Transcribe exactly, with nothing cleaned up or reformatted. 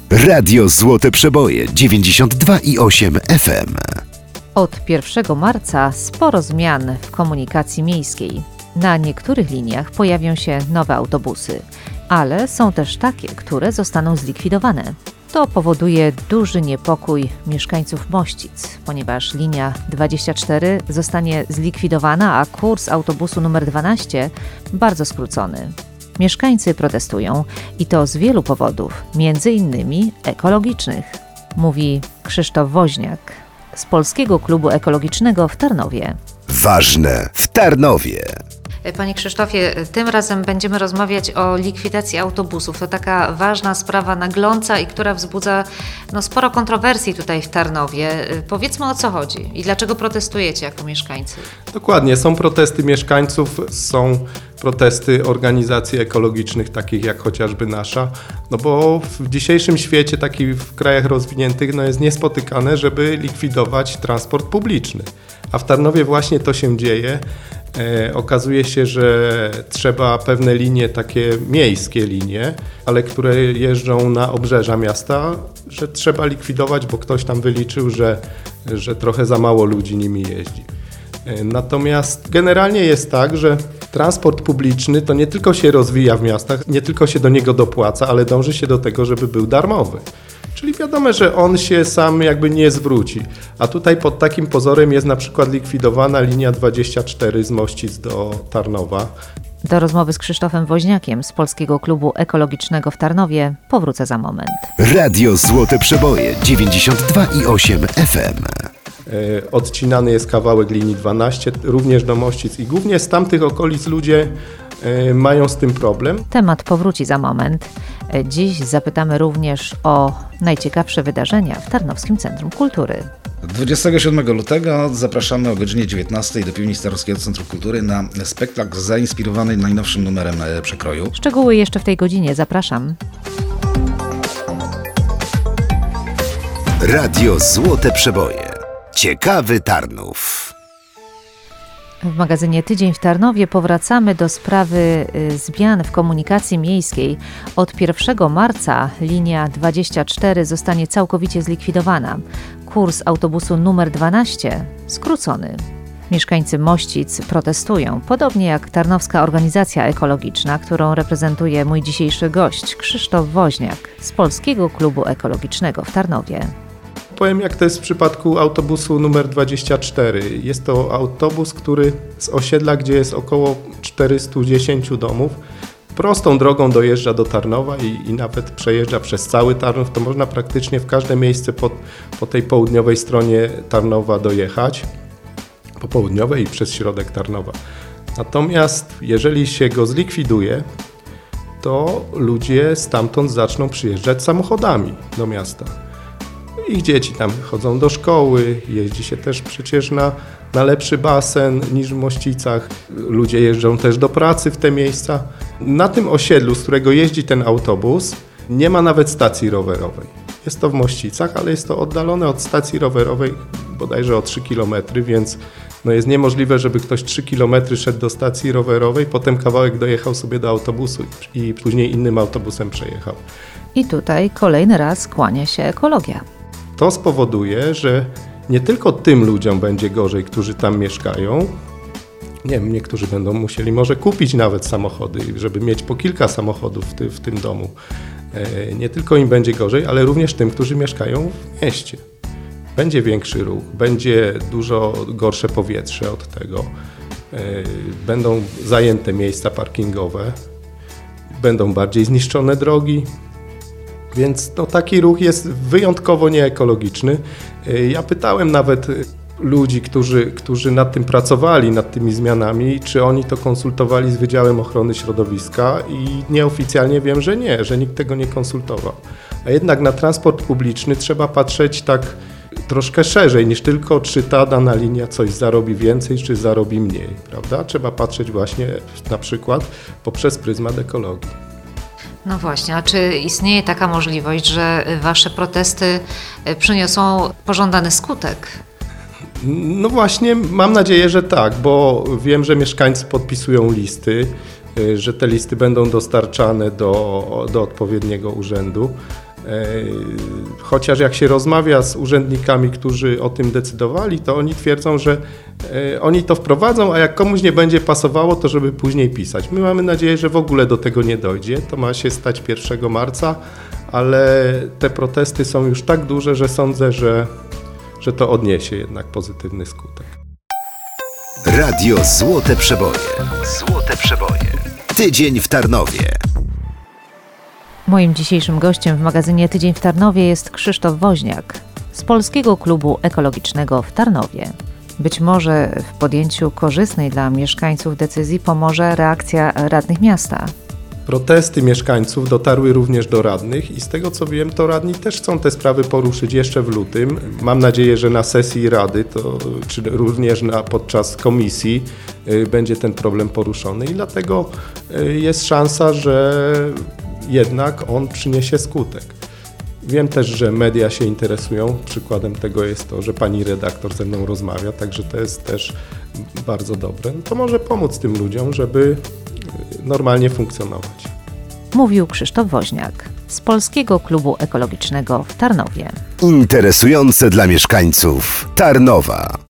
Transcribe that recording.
Radio Złote Przeboje dziewięćdziesiąt dwa i osiem F M. Od pierwszego marca sporo zmian w komunikacji miejskiej. Na niektórych liniach pojawią się nowe autobusy, ale są też takie, które zostaną zlikwidowane. To powoduje duży niepokój mieszkańców Mościc, ponieważ linia dwadzieścia cztery zostanie zlikwidowana, a kurs autobusu numer dwanaście bardzo skrócony. Mieszkańcy protestują i to z wielu powodów, między innymi ekologicznych, mówi Krzysztof Woźniak z Polskiego Klubu Ekologicznego w Tarnowie. Ważne w Tarnowie. Panie Krzysztofie, tym razem będziemy rozmawiać o likwidacji autobusów. To taka ważna sprawa, nagląca i która wzbudza no, sporo kontrowersji tutaj w Tarnowie. Powiedzmy, o co chodzi i dlaczego protestujecie jako mieszkańcy? Dokładnie, są protesty mieszkańców, są protesty organizacji ekologicznych, takich jak chociażby nasza, no bo w dzisiejszym świecie, taki w krajach rozwiniętych, no jest niespotykane, żeby likwidować transport publiczny. A w Tarnowie właśnie to się dzieje. E, okazuje się, że trzeba pewne linie, takie miejskie linie, ale które jeżdżą na obrzeża miasta, że trzeba likwidować, bo ktoś tam wyliczył, że, że trochę za mało ludzi nimi jeździ. E, natomiast generalnie jest tak, że transport publiczny to nie tylko się rozwija w miastach, nie tylko się do niego dopłaca, ale dąży się do tego, żeby był darmowy. Czyli wiadomo, że on się sam jakby nie zwróci. A tutaj pod takim pozorem jest na przykład likwidowana linia dwadzieścia cztery z Mościc do Tarnowa. Do rozmowy z Krzysztofem Woźniakiem z Polskiego Klubu Ekologicznego w Tarnowie powrócę za moment. Radio Złote Przeboje dziewięćdziesiąt dwa i osiem F M. Odcinany jest kawałek linii dwanaście, również do Mościc i głównie z tamtych okolic ludzie mają z tym problem. Temat powróci za moment. Dziś zapytamy również o najciekawsze wydarzenia w Tarnowskim Centrum Kultury. dwudziestego siódmego lutego zapraszamy o godzinie dziewiętnastej do piwnic Tarnowskiego Centrum Kultury na spektakl zainspirowany najnowszym numerem Przekroju. Szczegóły jeszcze w tej godzinie. Zapraszam. Radio Złote Przeboje. Ciekawy Tarnów. W magazynie Tydzień w Tarnowie powracamy do sprawy zmian w komunikacji miejskiej. Od pierwszego marca linia dwadzieścia cztery zostanie całkowicie zlikwidowana. Kurs autobusu numer dwanaście skrócony. Mieszkańcy Mościc protestują, podobnie jak Tarnowska Organizacja Ekologiczna, którą reprezentuje mój dzisiejszy gość Krzysztof Woźniak z Polskiego Klubu Ekologicznego w Tarnowie. Powiem, jak to jest w przypadku autobusu numer dwadzieścia cztery. Jest to autobus, który z osiedla, gdzie jest około czterysta dziesięć domów, prostą drogą dojeżdża do Tarnowa i, i nawet przejeżdża przez cały Tarnów. To można praktycznie w każde miejsce po, po tej południowej stronie Tarnowa dojechać, po południowej i przez środek Tarnowa. Natomiast jeżeli się go zlikwiduje, to ludzie stamtąd zaczną przyjeżdżać samochodami do miasta. Ich dzieci tam chodzą do szkoły, jeździ się też przecież na, na lepszy basen niż w Mościcach. Ludzie jeżdżą też do pracy w te miejsca. Na tym osiedlu, z którego jeździ ten autobus, nie ma nawet stacji rowerowej. Jest to w Mościcach, ale jest to oddalone od stacji rowerowej bodajże o trzy kilometry, więc no jest niemożliwe, żeby ktoś trzy kilometry szedł do stacji rowerowej, potem kawałek dojechał sobie do autobusu i później innym autobusem przejechał. I tutaj kolejny raz kłania się ekologia. To spowoduje, że nie tylko tym ludziom będzie gorzej, którzy tam mieszkają. Nie wiem, niektórzy będą musieli może kupić nawet samochody, żeby mieć po kilka samochodów w, ty, w tym domu. E, nie tylko im będzie gorzej, ale również tym, którzy mieszkają w mieście. Będzie większy ruch, będzie dużo gorsze powietrze od tego. E, będą zajęte miejsca parkingowe, będą bardziej zniszczone drogi. Więc no, taki ruch jest wyjątkowo nieekologiczny. Ja pytałem nawet ludzi, którzy, którzy nad tym pracowali, nad tymi zmianami, czy oni to konsultowali z Wydziałem Ochrony Środowiska i nieoficjalnie wiem, że nie, że nikt tego nie konsultował. A jednak na transport publiczny trzeba patrzeć tak troszkę szerzej niż tylko, czy ta dana linia coś zarobi więcej, czy zarobi mniej, prawda? Trzeba patrzeć właśnie na przykład poprzez pryzmat ekologii. No właśnie, a czy istnieje taka możliwość, że wasze protesty przyniosą pożądany skutek? No właśnie, mam nadzieję, że tak, bo wiem, że mieszkańcy podpisują listy, że te listy będą dostarczane do, do odpowiedniego urzędu. Chociaż jak się rozmawia z urzędnikami, którzy o tym decydowali, to oni twierdzą, że oni to wprowadzą, a jak komuś nie będzie pasowało, to żeby później pisać. My mamy nadzieję, że w ogóle do tego nie dojdzie. To ma się stać pierwszego marca, ale te protesty są już tak duże, że sądzę, że, że to odniesie jednak pozytywny skutek. Radio Złote Przeboje. Złote Przeboje. Tydzień w Tarnowie. Moim dzisiejszym gościem w magazynie Tydzień w Tarnowie jest Krzysztof Woźniak z Polskiego Klubu Ekologicznego w Tarnowie. Być może w podjęciu korzystnej dla mieszkańców decyzji pomoże reakcja radnych miasta. Protesty mieszkańców dotarły również do radnych i z tego co wiem, to radni też chcą te sprawy poruszyć jeszcze w lutym. Mam nadzieję, że na sesji Rady, to, czy również na, podczas komisji y, będzie ten problem poruszony i dlatego y, jest szansa, że jednak on przyniesie skutek. Wiem też, że media się interesują. Przykładem tego jest to, że pani redaktor ze mną rozmawia, także to jest też bardzo dobre. To może pomóc tym ludziom, żeby normalnie funkcjonować. Mówił Krzysztof Woźniak z Polskiego Klubu Ekologicznego w Tarnowie. Interesujące dla mieszkańców Tarnowa.